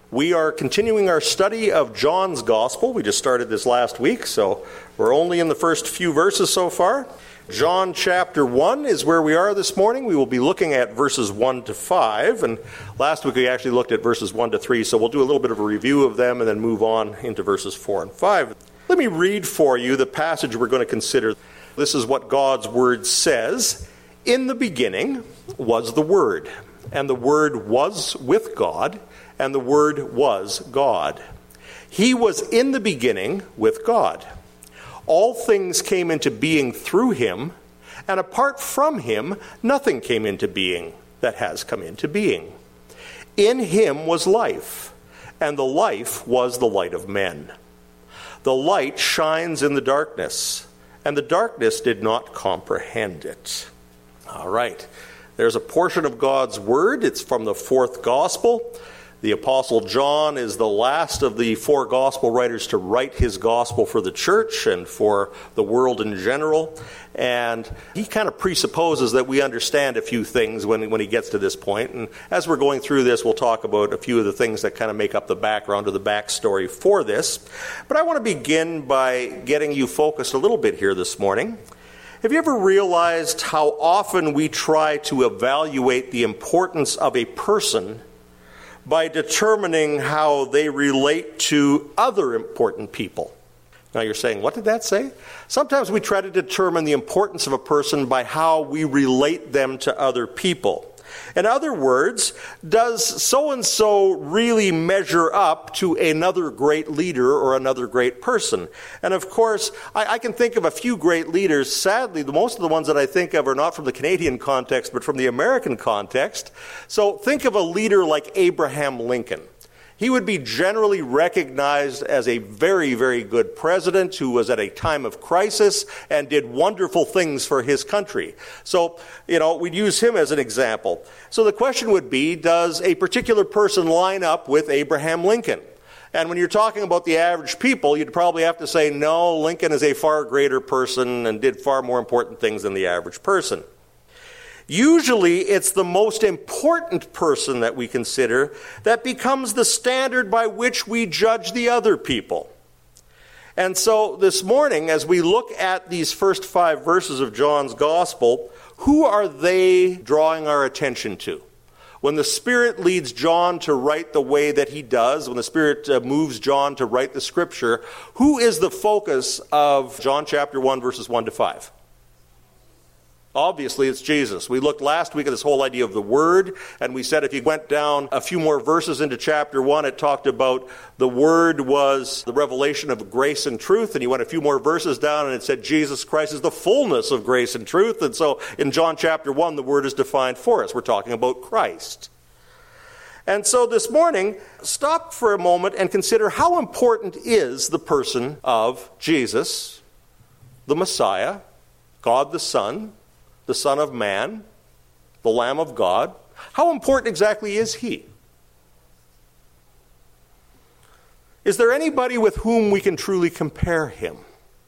We are continuing our study of John's Gospel. We just started this last week, so we're only in the first few verses so far. John chapter 1 is where we are this morning. We will be looking at verses 1 to 5, and last week we actually looked at verses 1 to 3, so we'll do a little bit of a review of them and then move on into verses 4 and 5. Let me read for you the passage we're going to consider. This is what God's Word says. In the beginning was the Word, and the Word was with God, and the Word was God. He was in the beginning with God. All things came into being through him, and apart from him, nothing came into being that has come into being. In him was life, and the life was the light of men. The light shines in the darkness, and the darkness did not comprehend it. All right, there's a portion of God's Word. It's from the fourth Gospel. The Apostle John is the last of the four Gospel writers to write his Gospel for the church and for the world in general. And he kind of presupposes that we understand a few things when he gets to this point. And as we're going through this, we'll talk about a few of the things that kind of make up the background or the backstory for this. But I want to begin by getting you focused a little bit here this morning. Have you ever realized how often we try to evaluate the importance of a person by determining how they relate to other important people? Now you're saying, what did that say? Sometimes we try to determine the importance of a person by how we relate them to other people. In other words, does so-and-so really measure up to another great leader or another great person? And of course, I can think of a few great leaders. Sadly, most of the ones that I think of are not from the Canadian context, but from the American context. So think of a leader like Abraham Lincoln. He would be generally recognized as a very, very good president who was at a time of crisis and did wonderful things for his country. So, we'd use him as an example. So the question would be, does a particular person line up with Abraham Lincoln? And when you're talking about the average people, you'd probably have to say, no, Lincoln is a far greater person and did far more important things than the average person. Usually, it's the most important person that we consider that becomes the standard by which we judge the other people. And so this morning, as we look at these first 5 verses of John's Gospel, who are they drawing our attention to? When the Spirit leads John to write the way that he does, when the Spirit moves John to write the Scripture, who is the focus of John chapter 1, verses 1 to 5? Obviously, it's Jesus. We looked last week at this whole idea of the Word, and we said if you went down a few more verses into chapter 1, it talked about the Word was the revelation of grace and truth, and you went a few more verses down, and it said Jesus Christ is the fullness of grace and truth. And so in John chapter 1, the Word is defined for us. We're talking about Christ. And so this morning, stop for a moment and consider how important is the person of Jesus, the Messiah, God the Son of Man, the Lamb of God. How important exactly is he? Is there anybody with whom we can truly compare him?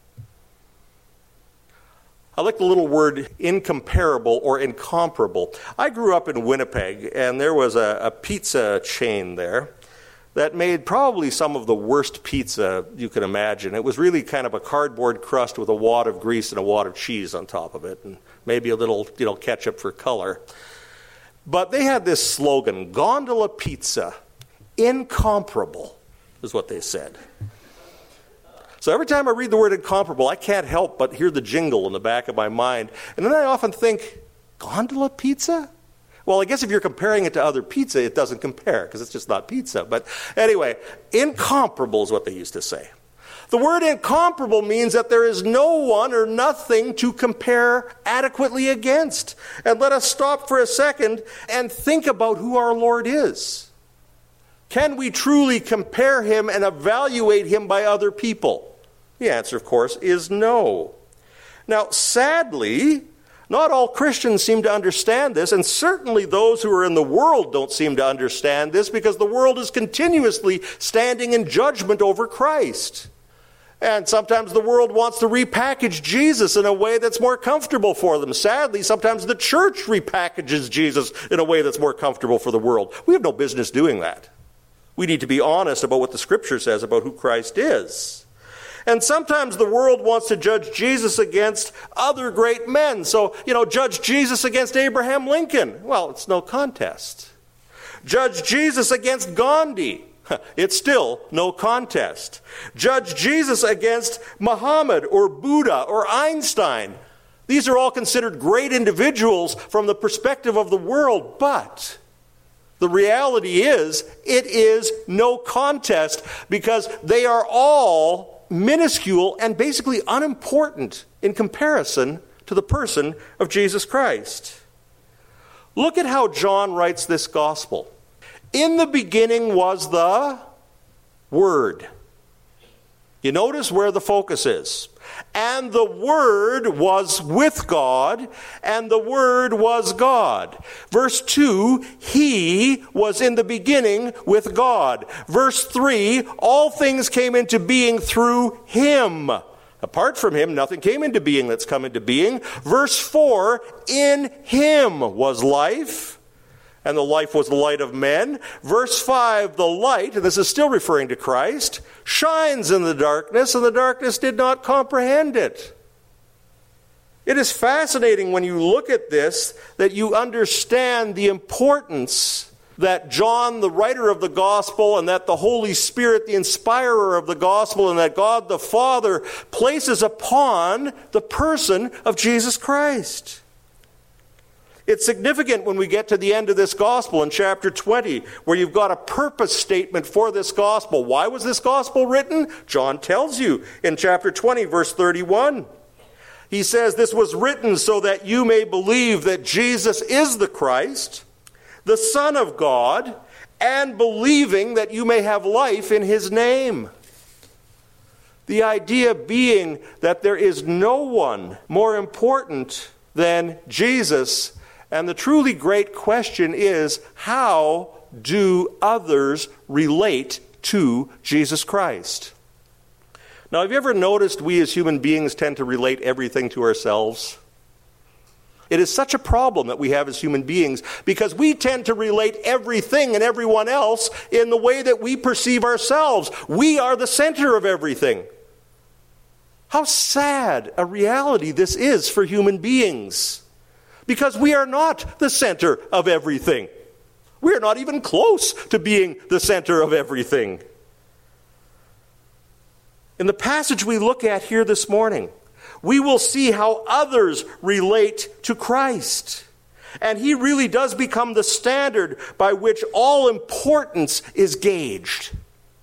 I like the little word incomparable or incomparable. I grew up in Winnipeg, and there was a pizza chain there that made probably some of the worst pizza you can imagine. It was really kind of a cardboard crust with a wad of grease and a wad of cheese on top of it, and maybe a little, ketchup for color. But they had this slogan, Gondola Pizza, incomparable, is what they said. So every time I read the word incomparable, I can't help but hear the jingle in the back of my mind. And then I often think, gondola pizza? Well, I guess if you're comparing it to other pizza, it doesn't compare because it's just not pizza. But anyway, incomparable is what they used to say. The word incomparable means that there is no one or nothing to compare adequately against. And let us stop for a second and think about who our Lord is. Can we truly compare him and evaluate him by other people? The answer, of course, is no. Now, sadly, not all Christians seem to understand this, and certainly those who are in the world don't seem to understand this because the world is continuously standing in judgment over Christ. And sometimes the world wants to repackage Jesus in a way that's more comfortable for them. Sadly, sometimes the church repackages Jesus in a way that's more comfortable for the world. We have no business doing that. We need to be honest about what the Scripture says about who Christ is. And sometimes the world wants to judge Jesus against other great men. So, judge Jesus against Abraham Lincoln. Well, it's no contest. Judge Jesus against Gandhi. It's still no contest. Judge Jesus against Muhammad or Buddha or Einstein. These are all considered great individuals from the perspective of the world, but the reality is, it is no contest because they are all minuscule and basically unimportant in comparison to the person of Jesus Christ. Look at how John writes this gospel. In the beginning was the Word. You notice where the focus is. And the Word was with God, and the Word was God. Verse 2, He was in the beginning with God. Verse 3, all things came into being through Him. Apart from Him, nothing came into being that's come into being. Verse 4, in Him was life, and the life was the light of men. Verse 5, the light, and this is still referring to Christ, shines in the darkness, and the darkness did not comprehend it. It is fascinating when you look at this that you understand the importance that John, the writer of the gospel, and that the Holy Spirit, the inspirer of the gospel, and that God the Father places upon the person of Jesus Christ. It's significant when we get to the end of this gospel in chapter 20, where you've got a purpose statement for this gospel. Why was this gospel written? John tells you in chapter 20, verse 31. He says, this was written so that you may believe that Jesus is the Christ, the Son of God, and believing that you may have life in His name. The idea being that there is no one more important than Jesus. And the truly great question is, how do others relate to Jesus Christ? Now, have you ever noticed we as human beings tend to relate everything to ourselves? It is such a problem that we have as human beings because we tend to relate everything and everyone else in the way that we perceive ourselves. We are the center of everything. How sad a reality this is for human beings. Because we are not the center of everything. We are not even close to being the center of everything. In the passage we look at here this morning, we will see how others relate to Christ. And He really does become the standard by which all importance is gauged.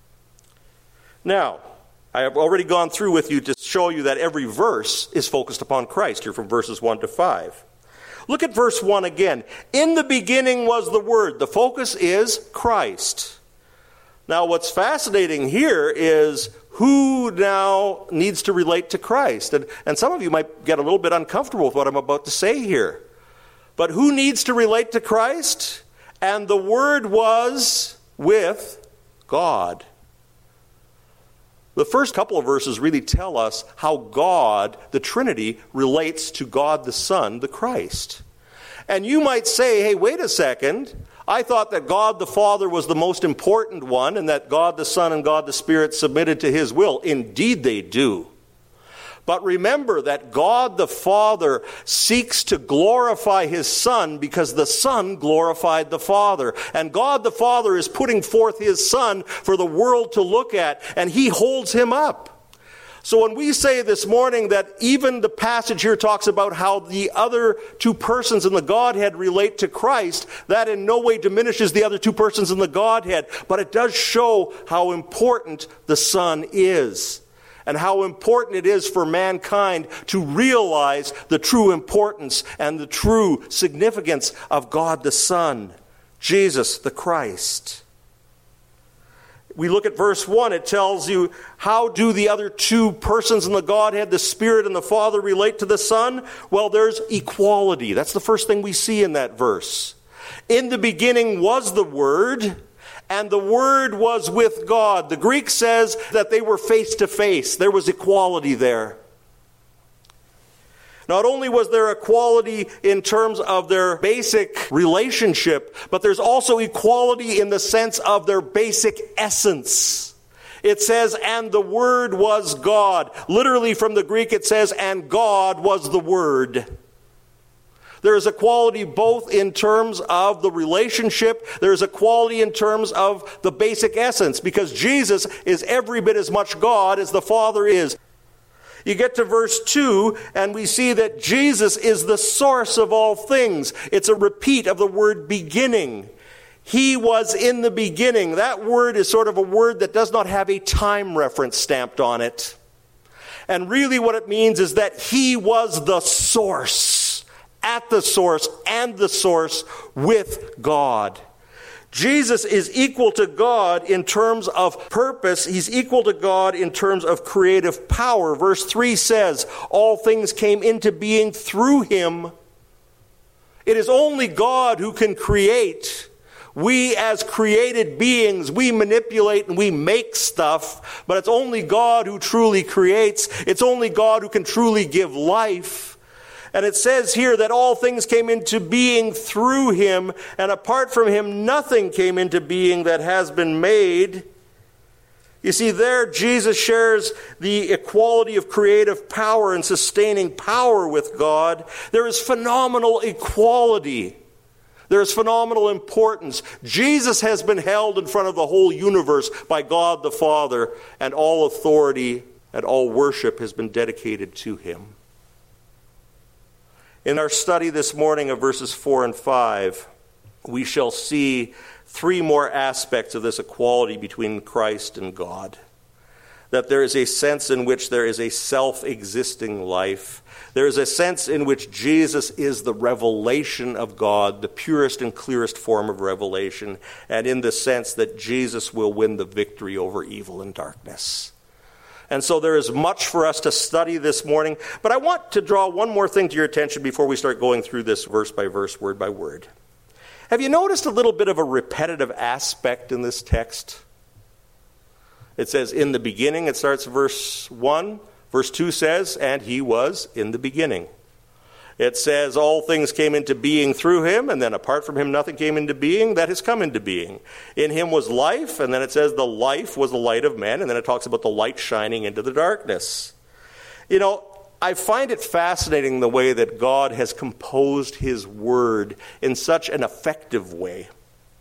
Now, I have already gone through with you to show you that every verse is focused upon Christ here from verses 1 to 5. Look at verse 1 again. In the beginning was the Word. The focus is Christ. Now, what's fascinating here is who now needs to relate to Christ. And some of you might get a little bit uncomfortable with what I'm about to say here. But who needs to relate to Christ? And the Word was with God. The first couple of verses really tell us how God, the Trinity, relates to God the Son, the Christ. And you might say, hey, wait a second. I thought that God the Father was the most important one and that God the Son and God the Spirit submitted to His will. Indeed they do. But remember that God the Father seeks to glorify His Son because the Son glorified the Father. And God the Father is putting forth His Son for the world to look at, and He holds Him up. So when we say this morning that even the passage here talks about how the other two persons in the Godhead relate to Christ, that in no way diminishes the other two persons in the Godhead, but it does show how important the Son is. And how important it is for mankind to realize the true importance and the true significance of God the Son, Jesus the Christ. We look at verse 1, it tells you, how do the other two persons in the Godhead, the Spirit and the Father, relate to the Son? Well, there's equality. That's the first thing we see in that verse. In the beginning was the Word, and the Word was with God. The Greek says that they were face to face. There was equality there. Not only was there equality in terms of their basic relationship, but there's also equality in the sense of their basic essence. It says, and the Word was God. Literally from the Greek it says, and God was the Word. There is equality both in terms of the relationship, there is equality in terms of the basic essence, because Jesus is every bit as much God as the Father is. You get to verse 2, and we see that Jesus is the source of all things. It's a repeat of the word beginning. He was in the beginning. That word is sort of a word that does not have a time reference stamped on it. And really what it means is that he was the source, at the source, and the source with God. Jesus is equal to God in terms of purpose. He's equal to God in terms of creative power. Verse 3 says, all things came into being through him. It is only God who can create. We as created beings, we manipulate and we make stuff, but it's only God who truly creates. It's only God who can truly give life. And it says here that all things came into being through him, and apart from him, nothing came into being that has been made. You see, there Jesus shares the equality of creative power and sustaining power with God. There is phenomenal equality. There is phenomenal importance. Jesus has been held in front of the whole universe by God the Father, and all authority and all worship has been dedicated to him. In our study this morning of verses 4 and 5, we shall see three more aspects of this equality between Christ and God. That there is a sense in which there is a self-existing life. There is a sense in which Jesus is the revelation of God, the purest and clearest form of revelation, and in the sense that Jesus will win the victory over evil and darkness. And so there is much for us to study this morning. But I want to draw one more thing to your attention before we start going through this verse by verse, word by word. Have you noticed a little bit of a repetitive aspect in this text? It says, in the beginning, it starts verse 1. Verse 2 says, and he was in the beginning. It says, all things came into being through him, and then apart from him nothing came into being that has come into being. In him was life, and then it says the life was the light of men, and then it talks about the light shining into the darkness. You know, I find it fascinating the way that God has composed his word in such an effective way.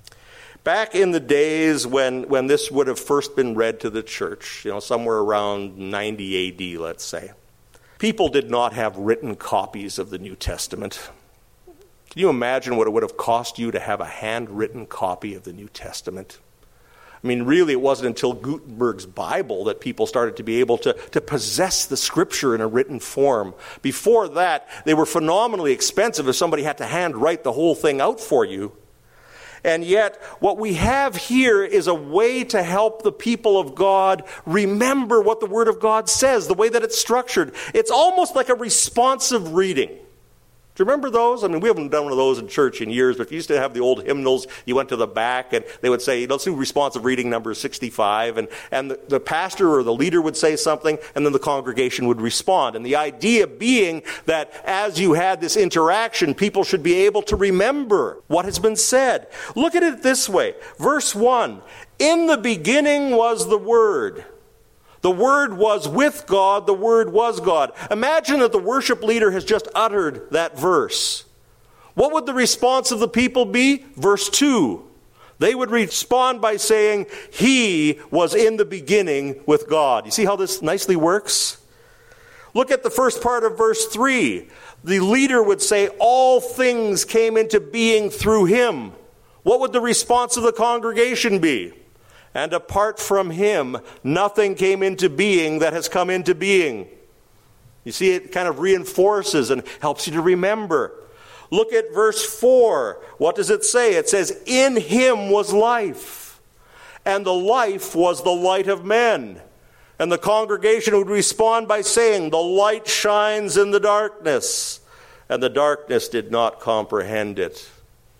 Back in the days when this would have first been read to the church, somewhere around 90 AD, let's say, people did not have written copies of the New Testament. Can you imagine what it would have cost you to have a handwritten copy of the New Testament? I mean, really, it wasn't until Gutenberg's Bible that people started to be able to possess the Scripture in a written form. Before that, they were phenomenally expensive if somebody had to handwrite the whole thing out for you. And yet, what we have here is a way to help the people of God remember what the Word of God says, the way that it's structured. It's almost like a responsive reading. Do you remember those? I mean, we haven't done one of those in church in years, but if you used to have the old hymnals, you went to the back and they would say, let's do responsive reading number 65, and the pastor or the leader would say something, and then the congregation would respond. And the idea being that as you had this interaction, people should be able to remember what has been said. Look at it this way. Verse 1, in the beginning was the Word. The Word was with God, the Word was God. Imagine that the worship leader has just uttered that verse. What would the response of the people be? Verse 2. They would respond by saying, he was in the beginning with God. You see how this nicely works? Look at the first part of verse 3. The leader would say, all things came into being through him. What would the response of the congregation be? And apart from him, nothing came into being that has come into being. You see, it kind of reinforces and helps you to remember. Look at verse 4. What does it say? It says, in him was life, and the life was the light of men. And the congregation would respond by saying, the light shines in the darkness, and the darkness did not comprehend it.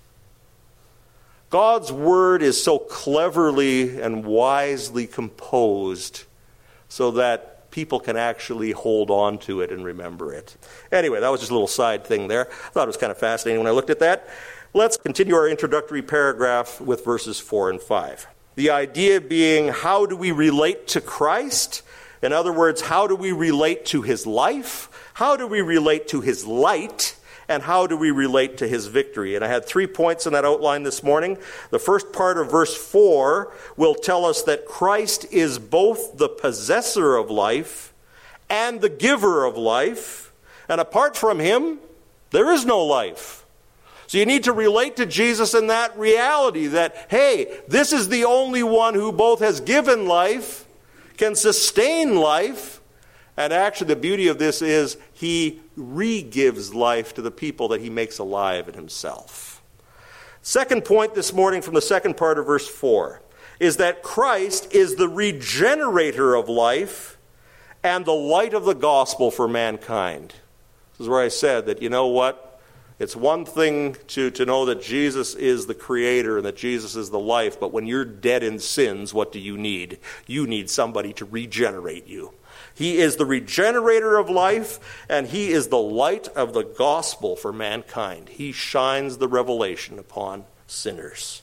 God's word is so cleverly and wisely composed so that people can actually hold on to it and remember it. Anyway, that was just a little side thing there. I thought it was kind of fascinating when I looked at that. Let's continue our introductory paragraph with verses 4 and 5. The idea being, how do we relate to Christ? In other words, how do we relate to his life? How do we relate to his light? And how do we relate to his victory? And I had 3 points in that outline this morning. The first part of verse 4 will tell us that Christ is both the possessor of life and the giver of life. And apart from him, there is no life. So you need to relate to Jesus in that reality that, hey, this is the only one who both has given life, can sustain life, and actually the beauty of this is he re-gives life to the people that he makes alive in himself. Second point this morning from the second part of verse 4 is that Christ is the regenerator of life and the light of the gospel for mankind. This is where I said that, you know what? It's one thing to know that Jesus is the creator and that Jesus is the life, but when you're dead in sins, what do you need? You need somebody to regenerate you. He is the regenerator of life, and he is the light of the gospel for mankind. He shines the revelation upon sinners.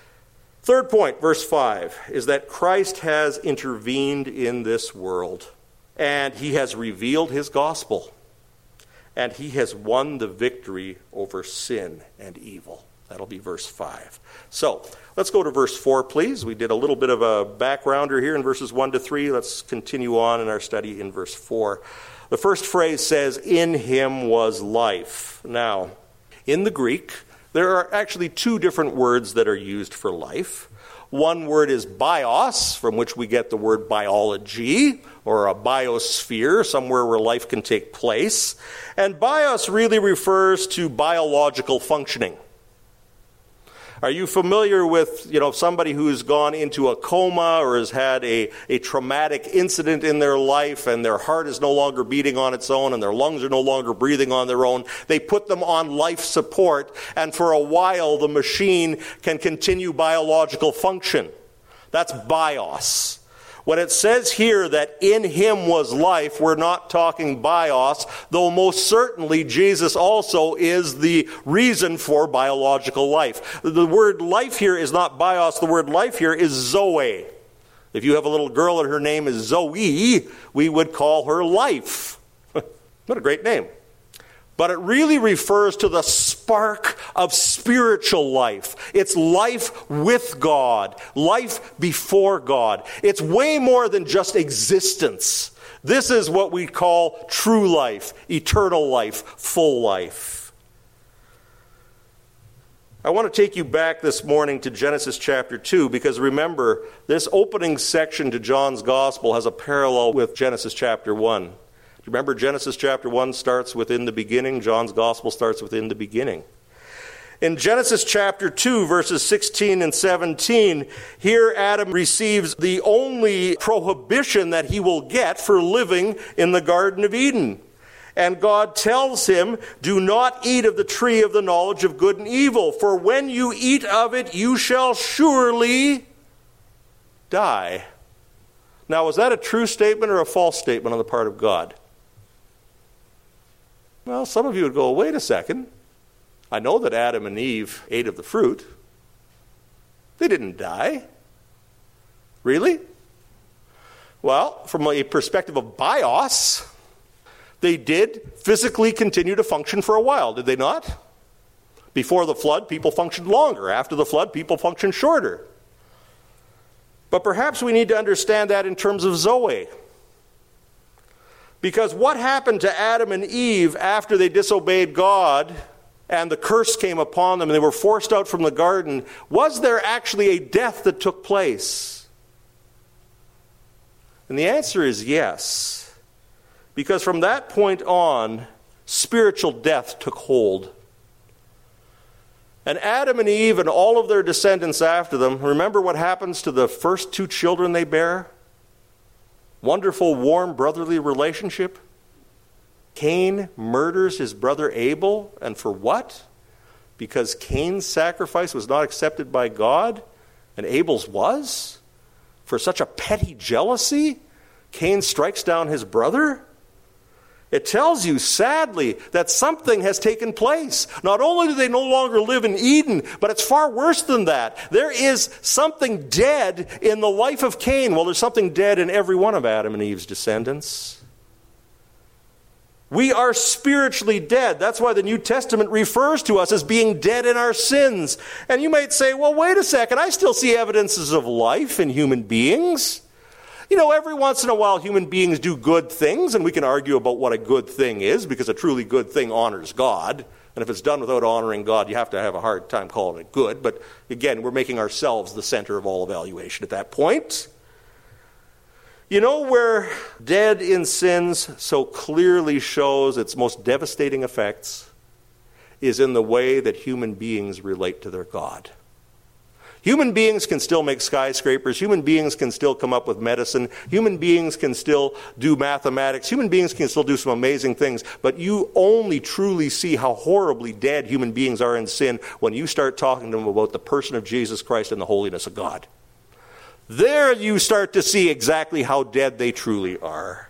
Third point, verse 5, is that Christ has intervened in this world, and he has revealed his gospel. And he has won the victory over sin and evil. That'll be verse 5. So, let's go to verse 4, please. We did a little bit of a backgrounder here in verses 1 to 3. Let's continue on in our study in verse 4. The first phrase says, in him was life. Now, in the Greek, there are actually 2 different words that are used for life. One word is bios, from which we get the word biology, or a biosphere, somewhere where life can take place. And bios really refers to biological functioning. Are you familiar with, somebody who's gone into a coma or has had a traumatic incident in their life and their heart is no longer beating on its own and their lungs are no longer breathing on their own? They put them on life support, and for a while the machine can continue biological function. That's bios. When it says here that in him was life, we're not talking bios, though most certainly Jesus also is the reason for biological life. The word life here is not bios, the word life here is zoe. If you have a little girl and her name is Zoe, we would call her life. What a great name. But it really refers to the spark of spiritual life. It's life with God, life before God. It's way more than just existence. This is what we call true life, eternal life, full life. I want to take you back this morning to Genesis chapter 2, because remember, this opening section to John's Gospel has a parallel with Genesis chapter 1. Remember, Genesis chapter 1 starts with in the beginning. John's Gospel starts with in the beginning. In Genesis chapter 2, verses 16 and 17, here Adam receives the only prohibition that he will get for living in the Garden of Eden. And God tells him, do not eat of the tree of the knowledge of good and evil, for when you eat of it, you shall surely die. Now, was that a true statement or a false statement on the part of God? Well, some of you would go, wait a second. I know that Adam and Eve ate of the fruit. They didn't die. Really? Well, from a perspective of bios, they did physically continue to function for a while, did they not? Before the flood, people functioned longer. After the flood, people functioned shorter. But perhaps we need to understand that in terms of Zoe. Because what happened to Adam and Eve after they disobeyed God and the curse came upon them and they were forced out from the garden, was there actually a death that took place? And the answer is yes. Because from that point on, spiritual death took hold. And Adam and Eve and all of their descendants after them, remember what happens to the first 2 children they bear? Wonderful, warm, brotherly relationship. Cain murders his brother Abel, and for what? Because Cain's sacrifice was not accepted by God, and Abel's was? For such a petty jealousy? Cain strikes down his brother? It tells you, sadly, that something has taken place. Not only do they no longer live in Eden, but it's far worse than that. There is something dead in the life of Cain. Well, there's something dead in every one of Adam and Eve's descendants. We are spiritually dead. That's why the New Testament refers to us as being dead in our sins. And you might say, well, wait a second, I still see evidences of life in human beings. You know, every once in a while human beings do good things, and we can argue about what a good thing is, because a truly good thing honors God. And if it's done without honoring God, you have to have a hard time calling it good. But again, we're making ourselves the center of all evaluation at that point. You know where dead in sins so clearly shows its most devastating effects is in the way that human beings relate to their God. Human beings can still make skyscrapers. Human beings can still come up with medicine. Human beings can still do mathematics. Human beings can still do some amazing things. But you only truly see how horribly dead human beings are in sin when you start talking to them about the person of Jesus Christ and the holiness of God. There you start to see exactly how dead they truly are.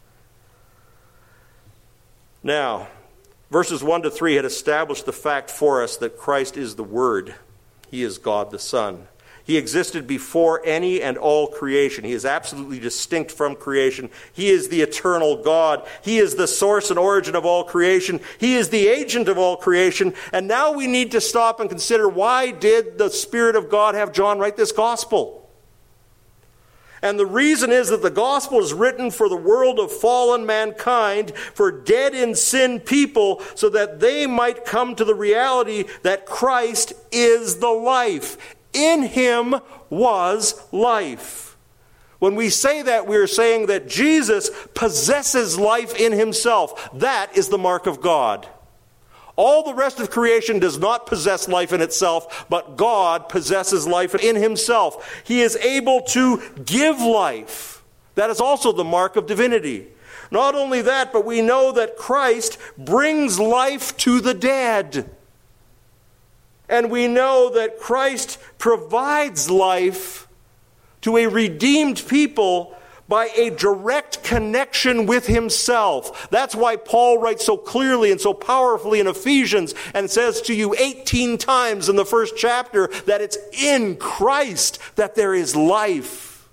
Now, verses 1 to 3 had established the fact for us that Christ is the Word. He is God the Son. He existed before any and all creation. He is absolutely distinct from creation. He is the eternal God. He is the source and origin of all creation. He is the agent of all creation. And now we need to stop and consider, why did the Spirit of God have John write this gospel? And the reason is that the gospel is written for the world of fallen mankind, for dead in sin people, so that they might come to the reality that Christ is the life. In him was life. When we say that, we are saying that Jesus possesses life in himself. That is the mark of God. All the rest of creation does not possess life in itself, but God possesses life in himself. He is able to give life. That is also the mark of divinity. Not only that, but we know that Christ brings life to the dead. And we know that Christ provides life to a redeemed people by a direct connection with himself. That's why Paul writes so clearly and so powerfully in Ephesians and says to you 18 times in the first chapter that it's in Christ that there is life.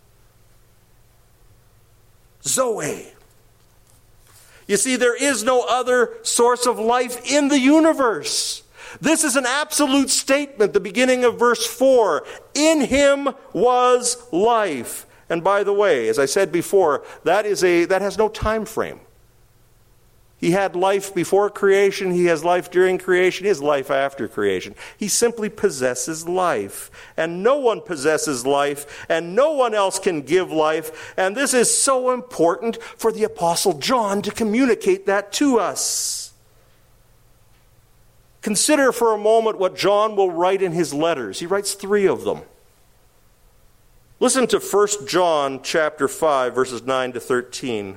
Zoe. You see, there is no other source of life in the universe. This is an absolute statement, the beginning of verse 4. In him was life. And by the way, as I said before, that has no time frame. He had life before creation, he has life during creation, he has life after creation. He simply possesses life. And no one possesses life, and no one else can give life. And this is so important for the Apostle John to communicate that to us. Consider for a moment what John will write in his letters. He writes 3 of them. Listen to 1 John chapter 5, verses 9 to 13.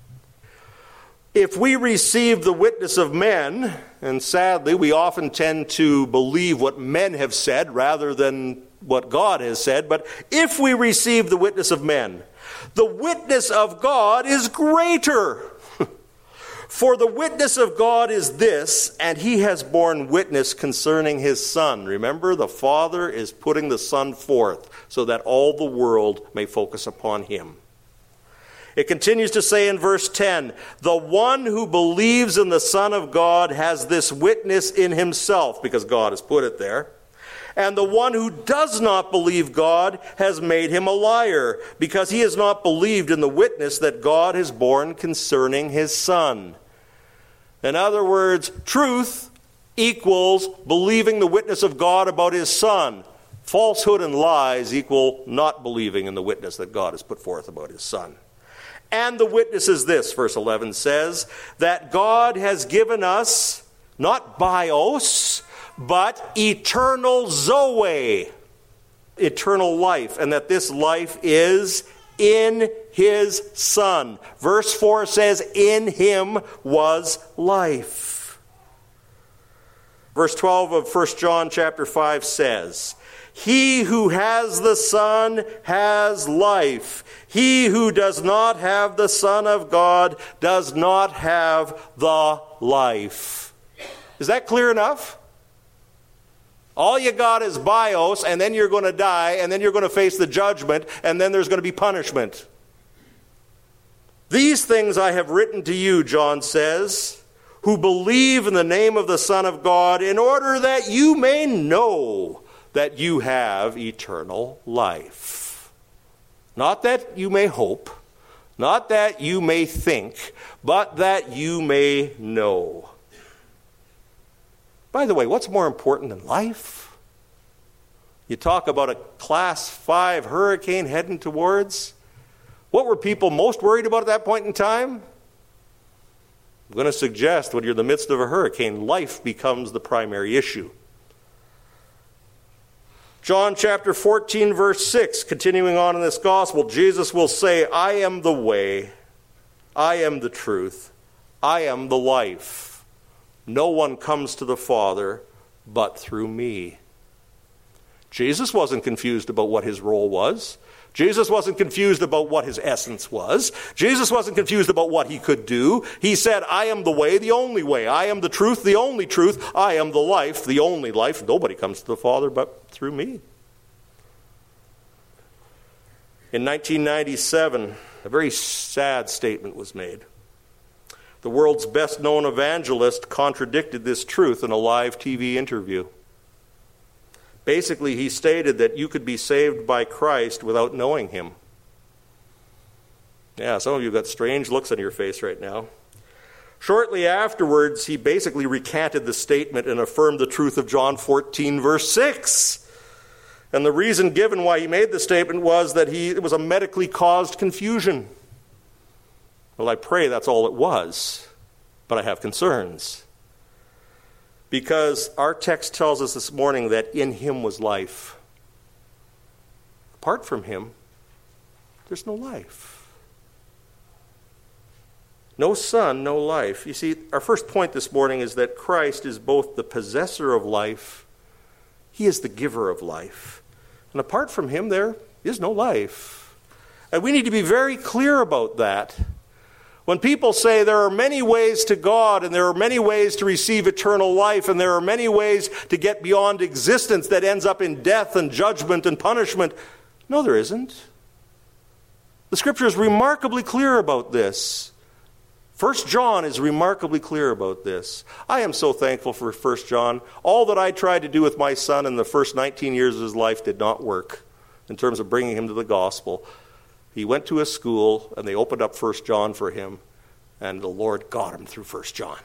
If we receive the witness of men, and sadly we often tend to believe what men have said rather than what God has said, but if we receive the witness of men, the witness of God is greater. For the witness of God is this, and he has borne witness concerning his Son. Remember, the Father is putting the Son forth so that all the world may focus upon him. It continues to say in verse 10, the one who believes in the Son of God has this witness in himself, because God has put it there. And the one who does not believe God has made him a liar, because he has not believed in the witness that God has borne concerning his Son. In other words, truth equals believing the witness of God about his Son. Falsehood and lies equal not believing in the witness that God has put forth about his Son. And the witness is this, verse 11 says, that God has given us not bios, but eternal Zoe, eternal life, and that this life is in his Son. Verse 4 says, in him was life. Verse 12 of 1 John chapter 5 says, He who has the Son has life. He who does not have the Son of God does not have the life. Is that clear enough? All you got is bios, and then you're going to die, and then you're going to face the judgment, and then there's going to be punishment. These things I have written to you, John says, who believe in the name of the Son of God, in order that you may know that you have eternal life. Not that you may hope, not that you may think, but that you may know. By the way, what's more important than life? You talk about a Class 5 hurricane heading towards. What were people most worried about at that point in time? I'm going to suggest when you're in the midst of a hurricane, life becomes the primary issue. John chapter 14, verse 6, continuing on in this gospel, Jesus will say, I am the way, I am the truth, I am the life. No one comes to the Father but through me. Jesus wasn't confused about what his role was. Jesus wasn't confused about what his essence was. Jesus wasn't confused about what he could do. He said, I am the way, the only way. I am the truth, the only truth. I am the life, the only life. Nobody comes to the Father but through me. In 1997, a very sad statement was made. The world's best-known evangelist contradicted this truth in a live TV interview. Basically, he stated that you could be saved by Christ without knowing him. Yeah, some of you got strange looks on your face right now. Shortly afterwards, he basically recanted the statement and affirmed the truth of John 14, verse 6. And the reason given why he made the statement was that it was a medically caused confusion. Well, I pray that's all it was, but I have concerns. Because our text tells us this morning that in him was life. Apart from him, there's no life. No Son, no life. You see, our first point this morning is that Christ is both the possessor of life, he is the giver of life. And apart from him, there is no life. And we need to be very clear about that. When people say there are many ways to God and there are many ways to receive eternal life and there are many ways to get beyond existence that ends up in death and judgment and punishment, no, there isn't. The Scripture is remarkably clear about this. 1 John is remarkably clear about this. I am so thankful for 1 John. All that I tried to do with my son in the first 19 years of his life did not work in terms of bringing him to the gospel. He went to a school, and they opened up 1 John for him, and the Lord got him through 1 John.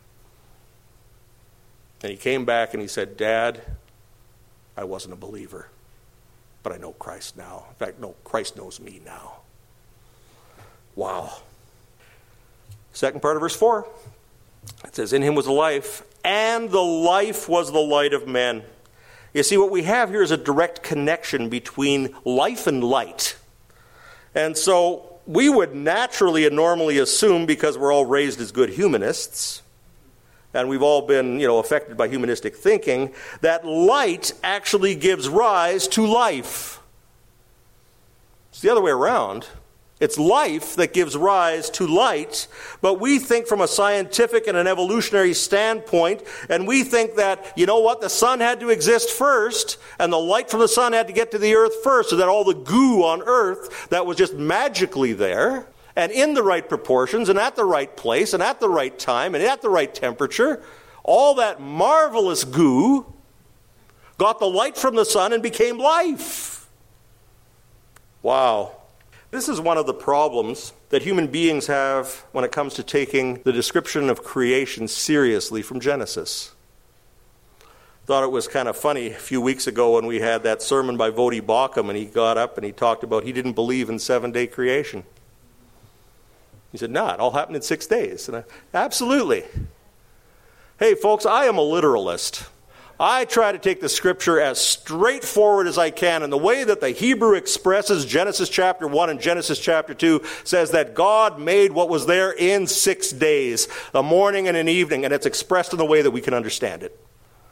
And he came back and he said, Dad, I wasn't a believer, but I know Christ now. In fact, no, Christ knows me now. Wow. Second part of verse 4. It says, in him was life, and the life was the light of men. You see, what we have here is a direct connection between life and light. And so we would naturally and normally assume, because we're all raised as good humanists, and we've all been, affected by humanistic thinking, that light actually gives rise to life. It's the other way around. It's life that gives rise to light, but we think from a scientific and an evolutionary standpoint, and we think that, the sun had to exist first, and the light from the sun had to get to the earth first, so that all the goo on earth that was just magically there, and in the right proportions, and at the right place, and at the right time, and at the right temperature, all that marvelous goo got the light from the sun and became life. Wow. This is one of the problems that human beings have when it comes to taking the description of creation seriously from Genesis. Thought it was kind of funny a few weeks ago when we had that sermon by Voddie Baucham, and he got up and he talked about he didn't believe in 7-day creation. He said, it all happened in 6 days. And absolutely. Hey, folks, I am a literalist. I try to take the Scripture as straightforward as I can, and the way that the Hebrew expresses Genesis chapter 1 and Genesis chapter 2 says that God made what was there in 6 days, a morning and an evening, and it's expressed in the way that we can understand it.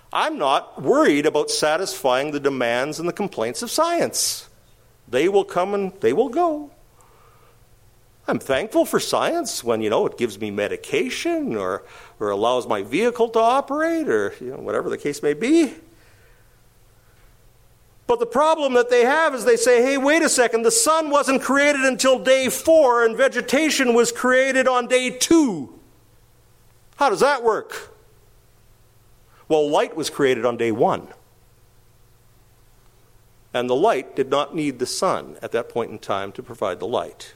I'm not worried about satisfying the demands and the complaints of science. They will come and they will go. I'm thankful for science when, it gives me medication or allows my vehicle to operate or, whatever the case may be. But the problem that they have is they say, hey, wait a second, the sun wasn't created until day 4 and vegetation was created on day 2. How does that work? Well, light was created on day 1. And the light did not need the sun at that point in time to provide the light.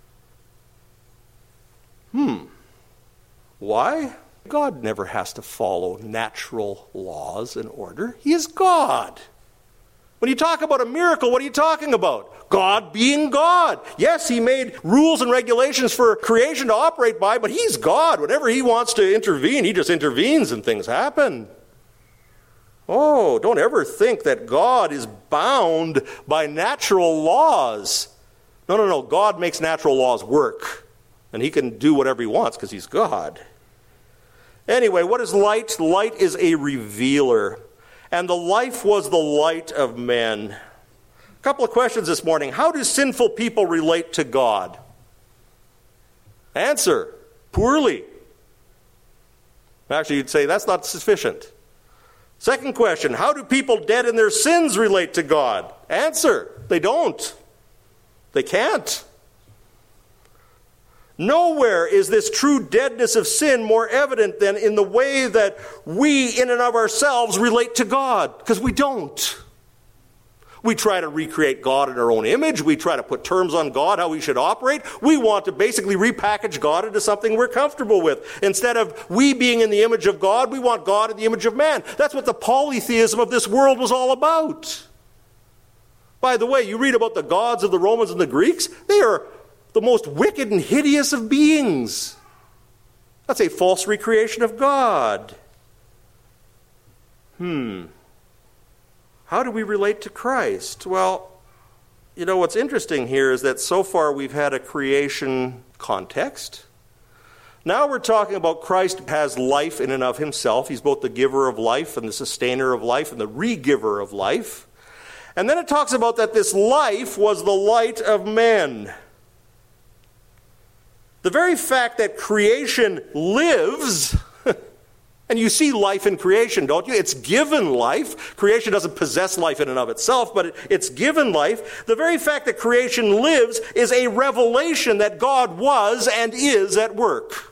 Why? God never has to follow natural laws and order. He is God. When you talk about a miracle, what are you talking about? God being God. Yes, he made rules and regulations for creation to operate by, but he's God. Whenever he wants to intervene, he just intervenes and things happen. Oh, don't ever think that God is bound by natural laws. No. God makes natural laws work. And he can do whatever he wants because he's God. Anyway, what is light? Light is a revealer. And the life was the light of men. A couple of questions this morning. How do sinful people relate to God? Answer: poorly. Actually, you'd say that's not sufficient. Second question: how do people dead in their sins relate to God? Answer: they don't. They can't. Nowhere is this true deadness of sin more evident than in the way that we, in and of ourselves, relate to God, because we don't. We try to recreate God in our own image. We try to put terms on God, how we should operate. We want to basically repackage God into something we're comfortable with. Instead of we being in the image of God, we want God in the image of man. That's what the polytheism of this world was all about. By the way, you read about the gods of the Romans and the Greeks, they are the most wicked and hideous of beings. That's a false recreation of God. How do we relate to Christ? Well, what's interesting here is that so far we've had a creation context. Now we're talking about Christ has life in and of himself. He's both the giver of life and the sustainer of life and the re-giver of life. And then it talks about that this life was the light of men. The very fact that creation lives, and you see life in creation, don't you? It's given life. Creation doesn't possess life in and of itself, but it's given life. The very fact that creation lives is a revelation that God was and is at work.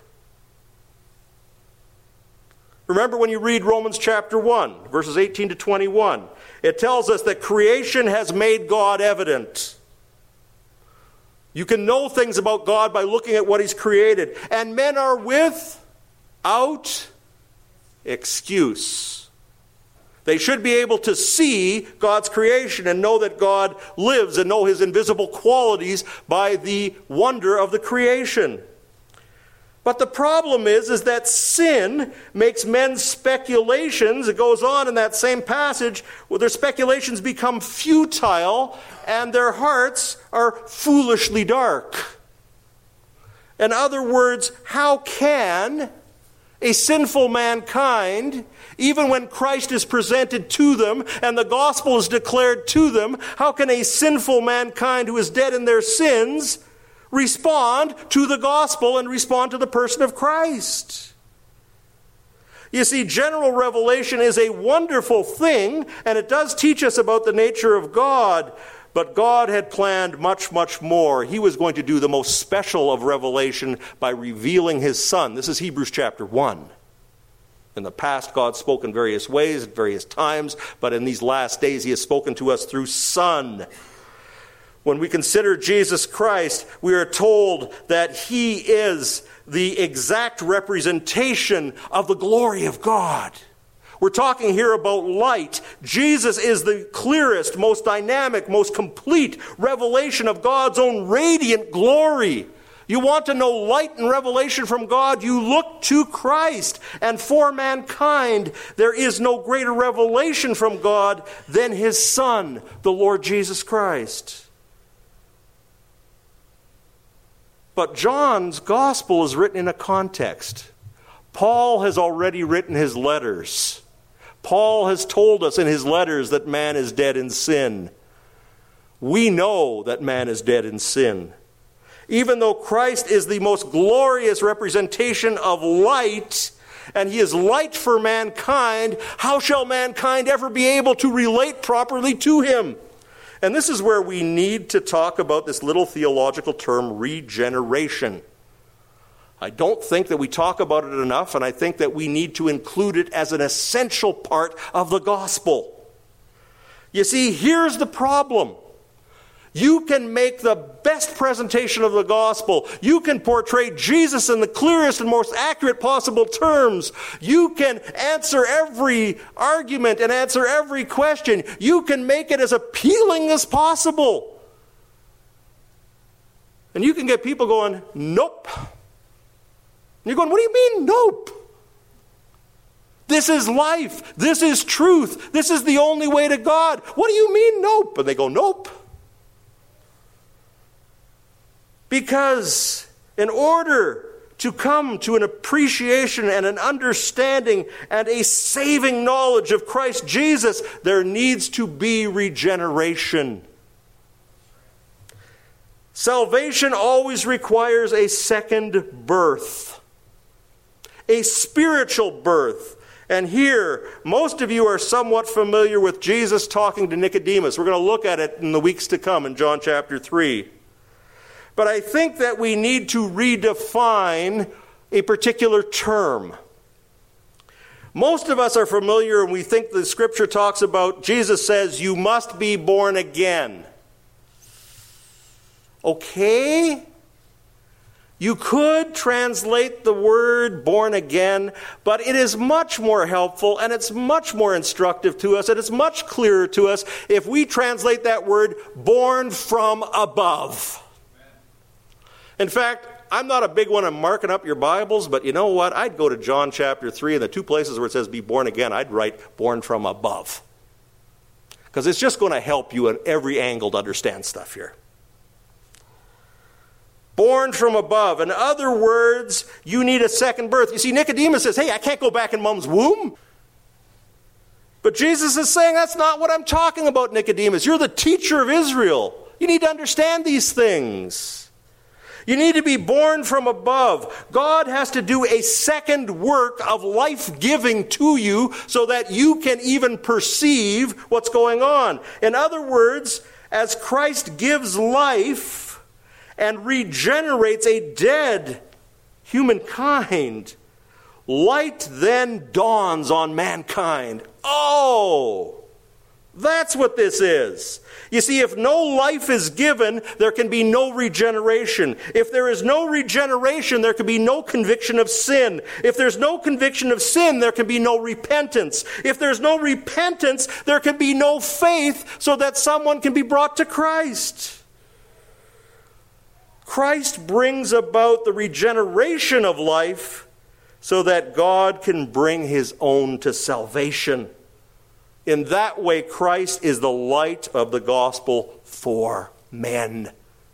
Remember when you read Romans chapter 1, verses 18 to 21, it tells us that creation has made God evident. You can know things about God by looking at what he's created. And men are without excuse. They should be able to see God's creation and know that God lives and know his invisible qualities by the wonder of the creation. But the problem is that sin makes men's speculations, it goes on in that same passage, where their speculations become futile and their hearts are foolishly dark. In other words, how can a sinful mankind, even when Christ is presented to them and the gospel is declared to them, how can a sinful mankind who is dead in their sins respond to the gospel and respond to the person of Christ? You see, general revelation is a wonderful thing, and it does teach us about the nature of God, but God had planned much, much more. He was going to do the most special of revelation by revealing his Son. This is Hebrews chapter 1. In the past, God spoke in various ways at various times, but in these last days, he has spoken to us through Son. When we consider Jesus Christ, we are told that he is the exact representation of the glory of God. We're talking here about light. Jesus is the clearest, most dynamic, most complete revelation of God's own radiant glory. You want to know light and revelation from God, you look to Christ. And for mankind, there is no greater revelation from God than his Son, the Lord Jesus Christ. But John's gospel is written in a context. Paul has already written his letters. Paul has told us in his letters that man is dead in sin. We know that man is dead in sin. Even though Christ is the most glorious representation of light, and he is light for mankind, how shall mankind ever be able to relate properly to him? And this is where we need to talk about this little theological term, regeneration. I don't think that we talk about it enough, and I think that we need to include it as an essential part of the gospel. You see, here's the problem. You can make the best presentation of the gospel. You can portray Jesus in the clearest and most accurate possible terms. You can answer every argument and answer every question. You can make it as appealing as possible. And you can get people going, nope. And you're going, what do you mean, nope? This is life. This is truth. This is the only way to God. What do you mean, nope? And they go, nope. Because in order to come to an appreciation and an understanding and a saving knowledge of Christ Jesus, there needs to be regeneration. Salvation always requires a second birth, a spiritual birth. And here, most of you are somewhat familiar with Jesus talking to Nicodemus. We're going to look at it in the weeks to come in John chapter 3. But I think that we need to redefine a particular term. Most of us are familiar and we think the scripture talks about, Jesus says, you must be born again. Okay? You could translate the word born again, but it is much more helpful and it's much more instructive to us and it's much clearer to us if we translate that word born from above. In fact, I'm not a big one on marking up your Bibles, but you know what? I'd go to John chapter 3, and the two places where it says be born again, I'd write born from above. Because it's just going to help you at every angle to understand stuff here. Born from above. In other words, you need a second birth. You see, Nicodemus says, hey, I can't go back in mom's womb. But Jesus is saying, that's not what I'm talking about, Nicodemus. You're the teacher of Israel. You need to understand these things. You need to be born from above. God has to do a second work of life-giving to you so that you can even perceive what's going on. In other words, as Christ gives life and regenerates a dead humankind, light then dawns on mankind. Oh! That's what this is. You see, if no life is given, there can be no regeneration. If there is no regeneration, there can be no conviction of sin. If there's no conviction of sin, there can be no repentance. If there's no repentance, there can be no faith so that someone can be brought to Christ. Christ brings about the regeneration of life so that God can bring his own to salvation. In that way, Christ is the light of the gospel for men.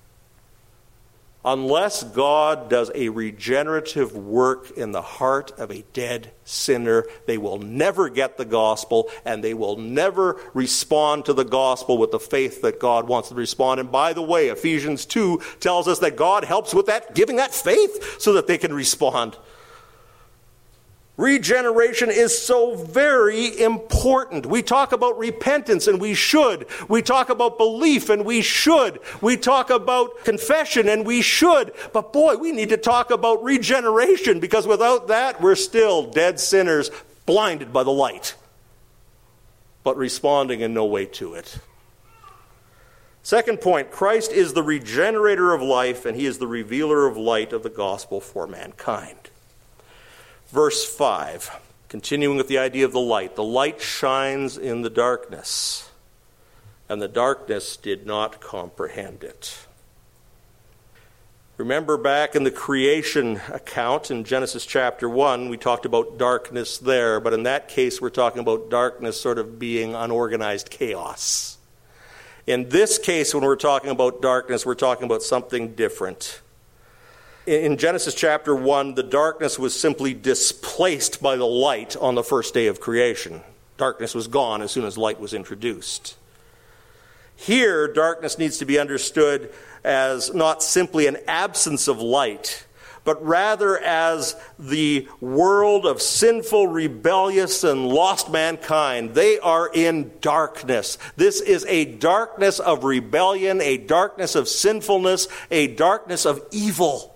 Unless God does a regenerative work in the heart of a dead sinner, they will never get the gospel, and they will never respond to the gospel with the faith that God wants them to respond. And by the way, Ephesians 2 tells us that God helps with that, giving that faith so that they can respond. Regeneration is so very important. We talk about repentance, and we should. We talk about belief, and we should. We talk about confession, and we should. But boy, we need to talk about regeneration, because without that, we're still dead sinners, blinded by the light, but responding in no way to it. Second point, Christ is the regenerator of life, and he is the revealer of light of the gospel for mankind. Verse 5, continuing with the idea of the light. The light shines in the darkness, and the darkness did not comprehend it. Remember back in the creation account in Genesis chapter 1, we talked about darkness there, but in that case we're talking about darkness sort of being unorganized chaos. In this case, when we're talking about darkness, we're talking about something different. In Genesis chapter 1, the darkness was simply displaced by the light on the first day of creation. Darkness was gone as soon as light was introduced. Here, darkness needs to be understood as not simply an absence of light, but rather as the world of sinful, rebellious, and lost mankind. They are in darkness. This is a darkness of rebellion, a darkness of sinfulness, a darkness of evil.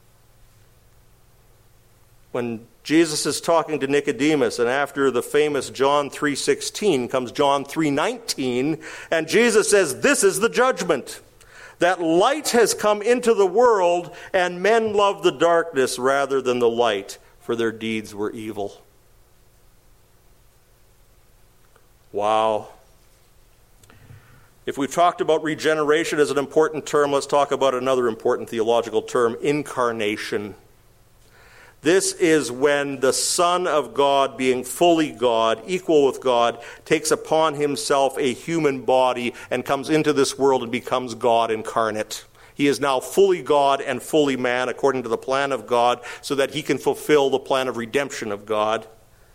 When Jesus is talking to Nicodemus, and after the famous John 3:16 comes John 3:19, and Jesus says, "This is the judgment, that light has come into the world, and men love the darkness rather than the light, for their deeds were evil." Wow. If we've talked about regeneration as an important term, let's talk about another important theological term, incarnation. This is when the Son of God, being fully God, equal with God, takes upon himself a human body and comes into this world and becomes God incarnate. He is now fully God and fully man according to the plan of God, so that he can fulfill the plan of redemption of God.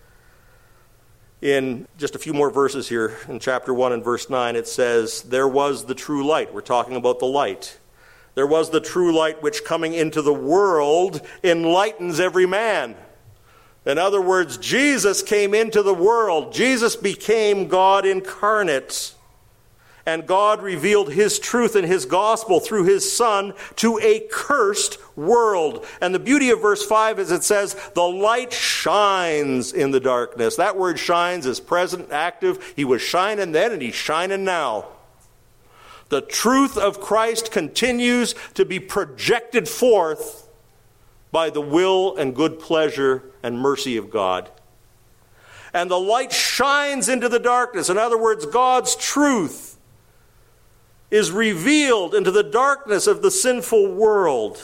In just a few more verses here, in chapter 1 and verse 9, it says, "There was the true light." We're talking about the light. "There was the true light which coming into the world enlightens every man." In other words, Jesus came into the world. Jesus became God incarnate. And God revealed his truth and his gospel through his Son to a cursed world. And the beauty of verse 5 is it says, "The light shines in the darkness." That word shines is present, active. He was shining then and he's shining now. The truth of Christ continues to be projected forth by the will and good pleasure and mercy of God. And the light shines into the darkness. In other words, God's truth is revealed into the darkness of the sinful world.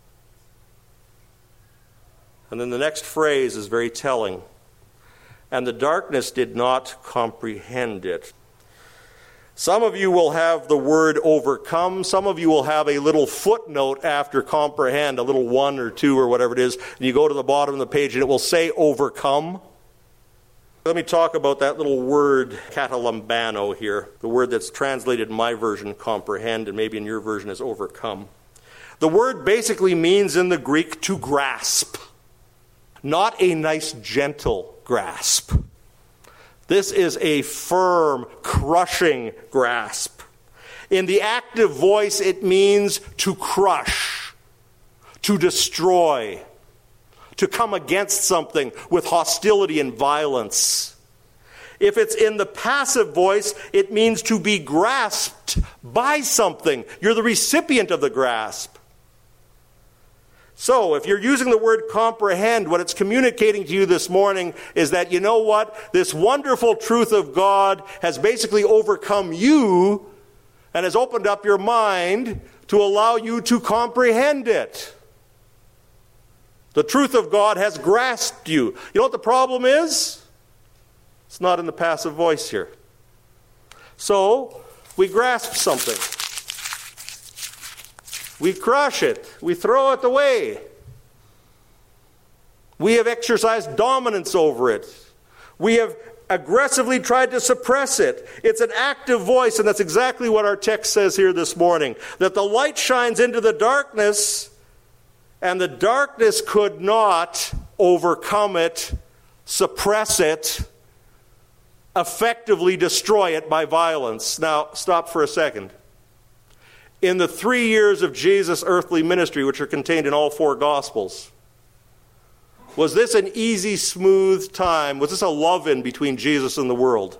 And then the next phrase is very telling. "And the darkness did not comprehend it." Some of you will have the word overcome. Some of you will have a little footnote after comprehend, a little 1 or 2 or whatever it is. And you go to the bottom of the page and it will say overcome. Let me talk about that little word, katalambano here. The word that's translated in my version, comprehend, and maybe in your version is overcome. The word basically means in the Greek to grasp. Not a nice, gentle grasp. This is a firm, crushing grasp. In the active voice, it means to crush, to destroy, to come against something with hostility and violence. If it's in the passive voice, it means to be grasped by something. You're the recipient of the grasp. So, if you're using the word comprehend, what it's communicating to you this morning is that, you know what? This wonderful truth of God has basically overcome you and has opened up your mind to allow you to comprehend it. The truth of God has grasped you. You know what the problem is? It's not in the passive voice here. So, we grasp something. We crush it. We throw it away. We have exercised dominance over it. We have aggressively tried to suppress it. It's an active voice, and that's exactly what our text says here this morning. That the light shines into the darkness, and the darkness could not overcome it, suppress it, effectively destroy it by violence. Now, stop for a second. In the 3 years of Jesus' earthly ministry, which are contained in all 4 Gospels, was this an easy, smooth time? Was this a love-in between Jesus and the world?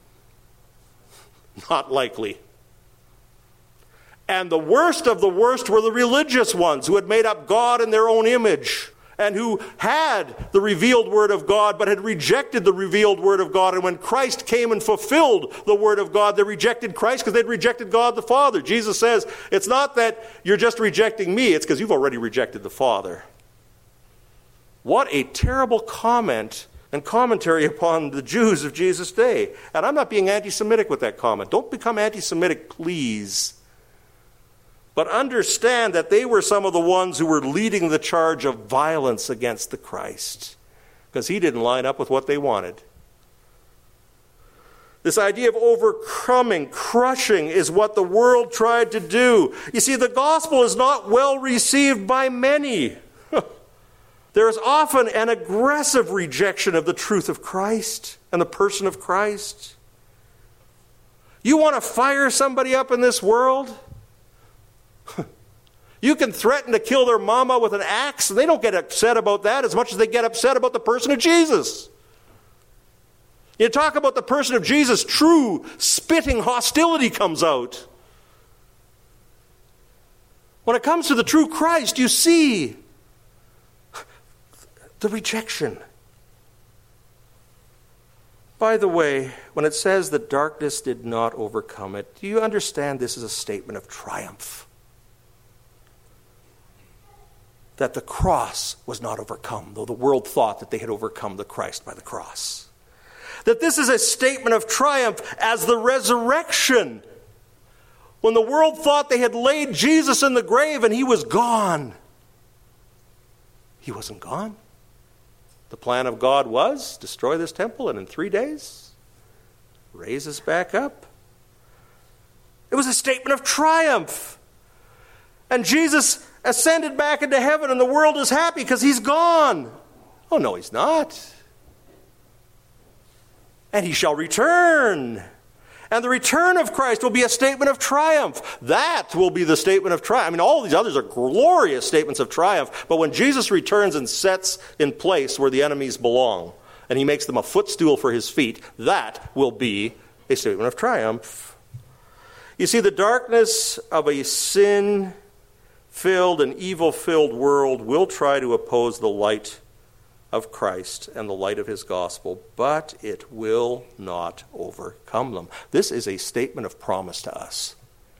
Not likely. And the worst of the worst were the religious ones who had made up God in their own image and who had the revealed Word of God but had rejected the revealed Word of God. And when Christ came and fulfilled the Word of God, they rejected Christ because they'd rejected God the Father. Jesus says, it's not that you're just rejecting me, it's because you've already rejected the Father. What a terrible comment and commentary upon the Jews of Jesus' day. And I'm not being anti-Semitic with that comment. Don't become anti-Semitic, please. But understand that they were some of the ones who were leading the charge of violence against the Christ, because he didn't line up with what they wanted. This idea of overcoming, crushing, is what the world tried to do. You see, the gospel is not well received by many. There is often an aggressive rejection of the truth of Christ and the person of Christ. You want to fire somebody up in this world? You can threaten to kill their mama with an axe, and they don't get upset about that as much as they get upset about the person of Jesus. You talk about the person of Jesus, true spitting hostility comes out. When it comes to the true Christ, you see the rejection. By the way, when it says that darkness did not overcome it, do you understand this is a statement of triumph? That the cross was not overcome, though the world thought that they had overcome the Christ by the cross. That this is a statement of triumph as the resurrection. When the world thought they had laid Jesus in the grave and he was gone. He wasn't gone. The plan of God was destroy this temple and in 3 days raise us back up. It was a statement of triumph. And Jesus ascended back into heaven and the world is happy because he's gone. Oh, no, he's not. And he shall return. And the return of Christ will be a statement of triumph. That will be the statement of triumph. I mean, all these others are glorious statements of triumph. But when Jesus returns and sets in place where the enemies belong, and he makes them a footstool for his feet, that will be a statement of triumph. You see, the darkness of a sin-filled and evil-filled world will try to oppose the light of Christ and the light of his gospel, but it will not overcome them. This is a statement of promise to us.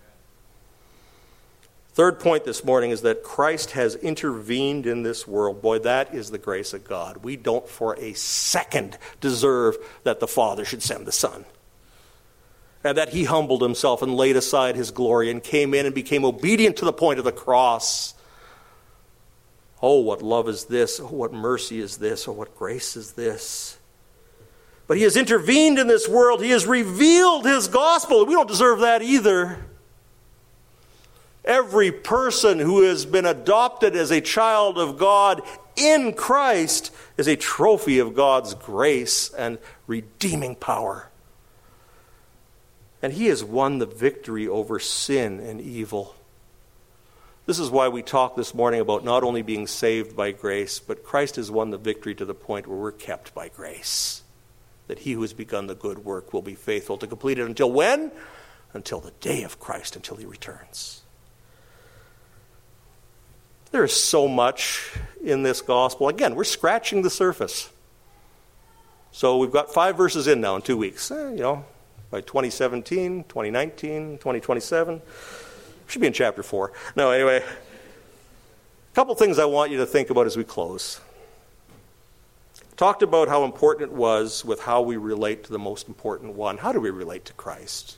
Third point this morning is that Christ has intervened in this world. Boy, that is the grace of God. We don't for a second deserve that the Father should send the Son. And that he humbled himself and laid aside his glory and came in and became obedient to the point of the cross. Oh, what love is this? Oh, what mercy is this? Oh, what grace is this? But he has intervened in this world. He has revealed his gospel. We don't deserve that either. Every person who has been adopted as a child of God in Christ is a trophy of God's grace and redeeming power. And he has won the victory over sin and evil. This is why we talk this morning about not only being saved by grace, but Christ has won the victory to the point where we're kept by grace. That he who has begun the good work will be faithful to complete it until when? Until the day of Christ, until he returns. There is so much in this gospel. Again, we're scratching the surface. So we've got 5 verses in now in 2 weeks. By 2017, 2019, 2027. Should be in chapter 4. No, anyway. A couple things I want you to think about as we close. Talked about how important it was with how we relate to the most important one. How do we relate to Christ?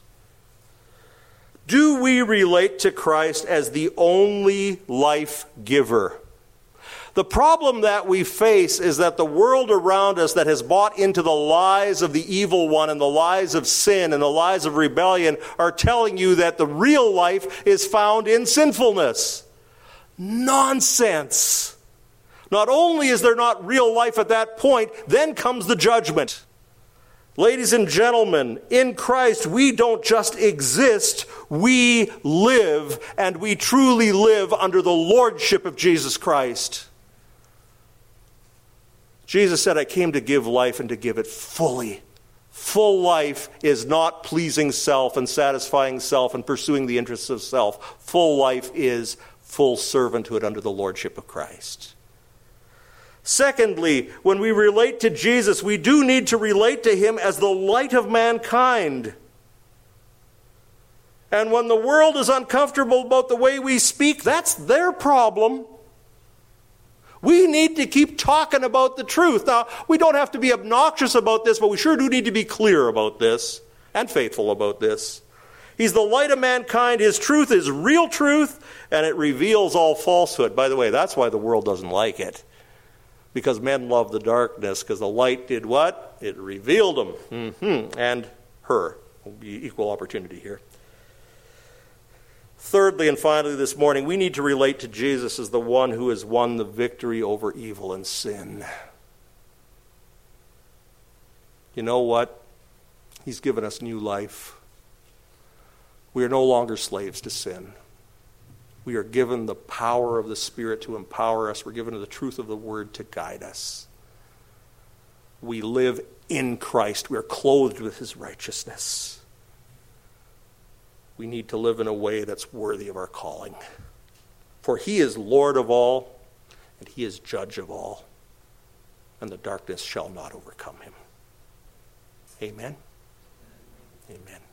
Do we relate to Christ as the only life giver? The problem that we face is that the world around us that has bought into the lies of the evil one and the lies of sin and the lies of rebellion are telling you that the real life is found in sinfulness. Nonsense. Not only is there not real life at that point, then comes the judgment. Ladies and gentlemen, in Christ we don't just exist, we live, and we truly live under the lordship of Jesus Christ. Jesus said, I came to give life and to give it fully. Full life is not pleasing self and satisfying self and pursuing the interests of self. Full life is full servanthood under the lordship of Christ. Secondly, when we relate to Jesus, we do need to relate to him as the light of mankind. And when the world is uncomfortable about the way we speak, that's their problem. We need to keep talking about the truth. Now, we don't have to be obnoxious about this, but we sure do need to be clear about this and faithful about this. He's the light of mankind. His truth is real truth, and it reveals all falsehood. By the way, that's why the world doesn't like it. Because men love the darkness, because the light did what? It revealed them and her. Will be equal opportunity here. Thirdly and finally this morning, we need to relate to Jesus as the one who has won the victory over evil and sin. You know what? He's given us new life. We are no longer slaves to sin. We are given the power of the Spirit to empower us. We're given the truth of the Word to guide us. We live in Christ. We are clothed with His righteousness. We need to live in a way that's worthy of our calling. For He is Lord of all, and He is Judge of all, and the darkness shall not overcome Him. Amen. Amen.